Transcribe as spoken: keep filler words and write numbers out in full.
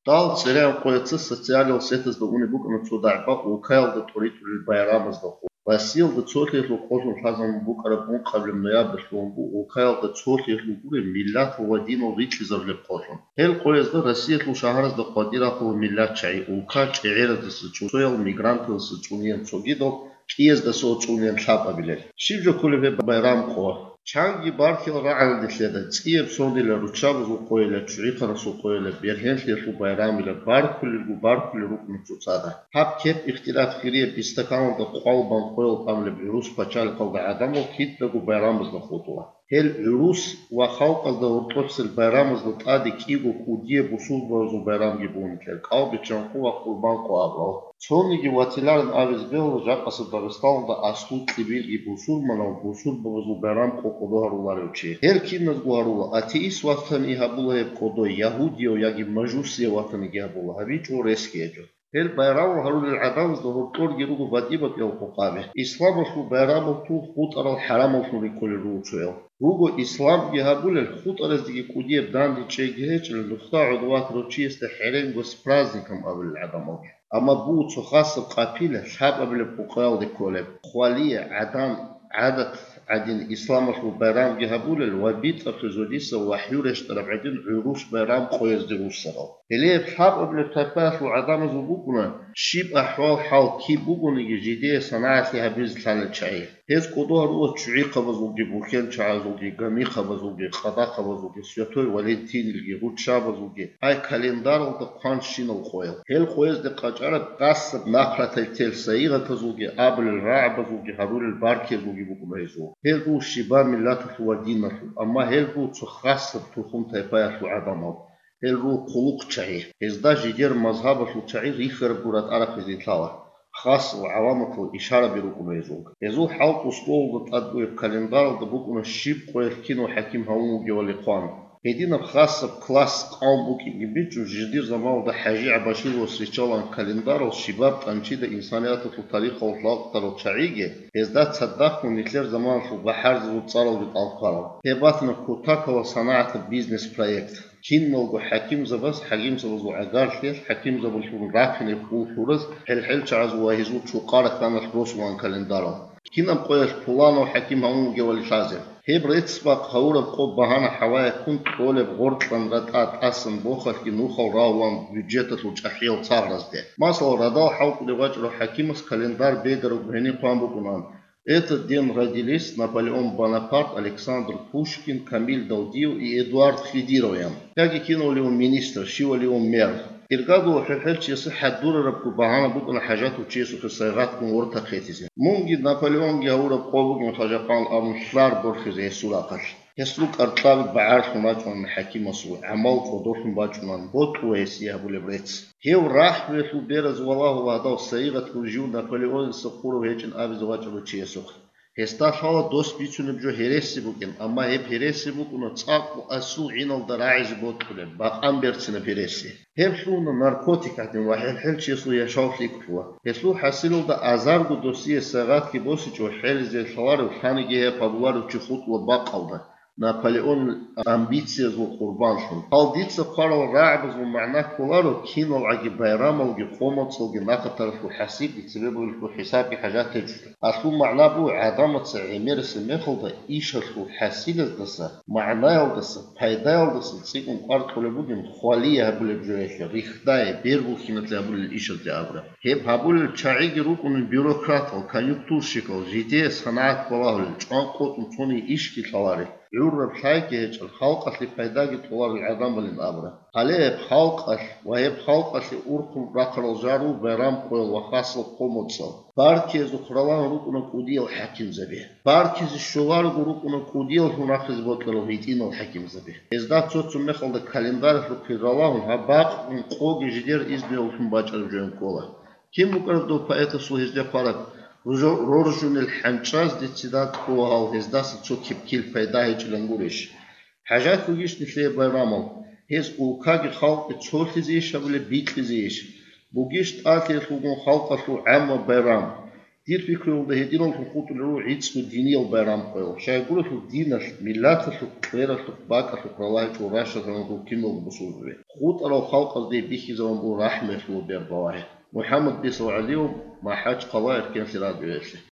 Дал царям коица социалил сетас да уни бук на цудайба укайл да торитул байрамаз да ху. Васил да цотлих лу кожун хазам бук арабун қаблим ноябр шлумбу укайл да цотлих лу бури миллат вадину ричли зарли кожун. Хел коиз да Россия лу шахараз да қадира ху миллат чай ука чаира да сычу. Соял мигранты да сычунien цогидо киез да соцунien tlapa билер. Шивжо кулеве байрам қоа. Чанги бархил раал диследа циеб сондила ручабу қойла чуриқара су қойла берхенли су байрамила баркули гу баркули рукну цуцада хаб кеп ихтилаф хирия бистаканда қолбан қойл памле вирус пачал қалда адамо китта гу байрамызда хутуа хел вирус ва халқазда уртофсил байрамызда тади кигу кудие бусул бозу байрамги бункер қалби чанқу ва қурбан қуабал Цониги ватиларн авизбел жақасы Дагыстанда аслут либилги бусул манал бусул бозу байрам қоқодоғарулар учи. Хел кинназ гуарула атеист ватан ихабула еб қодо яхудио яги мажусия ватан игабула хавичу рескеджо. Хел байрам харул адам зохортор гиругу вадибат ел қоқабе. Ислам ашу байрамов ту хутарал харамов нури коли ручуел. Руго ислам гиhabule хутараз диги кудиеб данди чегечел лухта удват ручиесте херенго с праздником авил адамов. أما بوت خاص قابلة شاب قبل بقاول دكولب خوالية عدم عادة عدين إسلام شو بيرام جهبول الوبيت أخذوديس وحيورش ترى عدين عروش بيرام خويز دروس سرا. اللي شاب قبل تباش وعدم زبوكنا شيب أحوال حال كي بوكنا جديدة صناعة لها بيز ثالث شيء. هز قدوة روح شعي قبضوجي بوكين شعازوجي جميع قبضوجي قضاء قبضوجي سياتوي ولينتين اللي روت شابزوجي هاي كالندار وتقان شين الخويل. هل خويز دقاجارة قصب نقلة التل سيغة تزوجي قابل الرعب زوجي هرول الباركي زوجي بوكما يزو. هل رو شباب ملات ودينه أما هل رو تخاصب تخون تيبايا عدمه. هل رو قلوق شعي. إزدا جدير مذهب شعي ريخر بورات عرق زيتلاوه. خاص وعوامل إشارة بروكم يزوج. يزوج حلق وصول بتقدم الكالندر دبوكم الشيب قوي كينو حكيم هون جوالي قان. هدينا بخاص بكلاس قام بوكي جبيتو جدير زمان ده حاجة عباشير وسريتشالان كالندر والشباب تنشيد إنسانيات في الطريقة والطلاق ترى شعيجة. إذا تصدق ونتلر زمان في بحر زود صاروا بالأنقرة. هباتنا كوتاك وصناعة البيزنس بروجكت. كين ملقو حكيم زباس حكيم زباس وعقار خير حكيم زباس شو راكن يخو شورز حل حل شعز وهزود شو قارك كان الروس وان كالندارا كين أبقيش بلانو حكيم هم جوالي شازر هبرت سباق هورا بقوب بهانا حوايا كنت قولي بغورتلان رتقات أسن بوخل كي نوخل راوان بيجيتت وجحيل تارز ده ماسل رضا حوق لواجر حكيمس كالندار بيدر وبهني قام بقنان Этот день родились Наполеон Бонапарт, Александр Пушкин, Камиль Далдиев и Эдуард Хидировян. Как и кинул ли он министр, шил ли он мэр. Иргаду حلحل часы حدور ربكو بعانا بقنا حاجات وشيسو في الصيغات من ورطة خيتيزي. مونجي نابليون جاورا بقوبك من خجاقان أمشلار برخزي سولاقش. يسلوك أرطلاب بعارف ماجون حكيم مصوي عمال فضوح ماجون بوت ويسيها بوليبريتس. هيو راح بيخو بيرز والله وهذا الصيغة ترجيو نابليون سقورو هيجن أبز واجلو تشيسوخ. هستا حالا دوست بيتونه بجو هرسي بوكين أما هيب هرسي بوكونا تاقو أسو عينال دراعز بوتكولين باقام بيرتسنا بيرسي هيب شلونا ناركوتيك عدين وحيل حل شيسلو يشاوف ليك فوا هسلو حسيلو دا أزارغو دوسية ساغات كي بوسي جو حيل زي الحوار وحانيجي هيب أبوار وچخوت وباقال دا نابليون أمبيتسيز وقربان شون هل ديتسا قارل راعبز ومعناه كولارو كينو العجي بايرامل جي قومتسل جي ناقترف وحسيب يتسببو لكو حساب حاجات تجد أصلو معناه بو عدامة عمير سميخل دا إيشاشلو حسيلز دسا معناه دسا بايدايل دسا تسيقون قارت ولبوغين خوالية هبول بجوهيش ريخداي بيربو خينت لهبول الإيشاز دي أبرا هيب هبول الشعيجي روكون البيروكرات والكانيوكتور شكل جيدية صناعات بلاهل جوان قوتن توني إيشكي تلاري يورب حاجة الخلق اللي فايداجي طوال العظام للأبرة. عليه بخلق وهي بخلق اللي أوركم راقر الجارو برام قوي وخاصة قومتصل. باركيز وخرلان روكنا كوديل الحكيم زبيه. باركيز الشوار روكنا كوديل هناخذ بطل الهيتين الحكيم زبيه. إذا تصوت مخل الكالندار في الكرلان هباق من قوج جدير إذنه وفم باجر جون كولا. كم مقرد دو بقيت سوهز جفارك رورجون الحنشاز دي تسيدات قوها وهزداس تشو كيبكيل فايدا هيج لنقولش حاجات فوقيش نتلي برامل هز اوكاقي خلق تشول زيش ولا بيت زيش بوقيش تقاتل فوقون خلق شو عام برام دير فكرة ده هدينا الخطوط اللي هو عيد سو دينية وبيرام قيل شاي يقول شو دينا ميلات شو غير شو باك شو كرلاي شو راشة زمان بو كيمو بصور به خط لو خلق دي بيخي زمان بو رحمة شو بير بواهي محمد بيسو عليهم ما حاج قوائر كان سيراد بيسي